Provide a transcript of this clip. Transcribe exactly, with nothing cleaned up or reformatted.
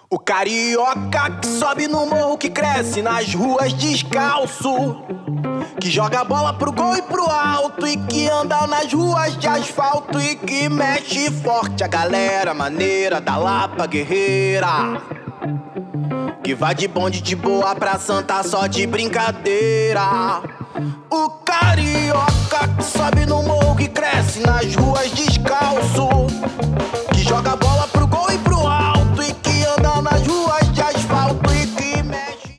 O carioca que sobe no morro, que cresce nas ruas descalço, que joga a bola pro gol e pro alto, e que anda nas ruas de asfalto, e que mexe forte a galera maneira da Lapa guerreira, que vai de bonde de boa pra Santa só de brincadeira. O carioca que sobe no morro, que cresce nas ruas descalço,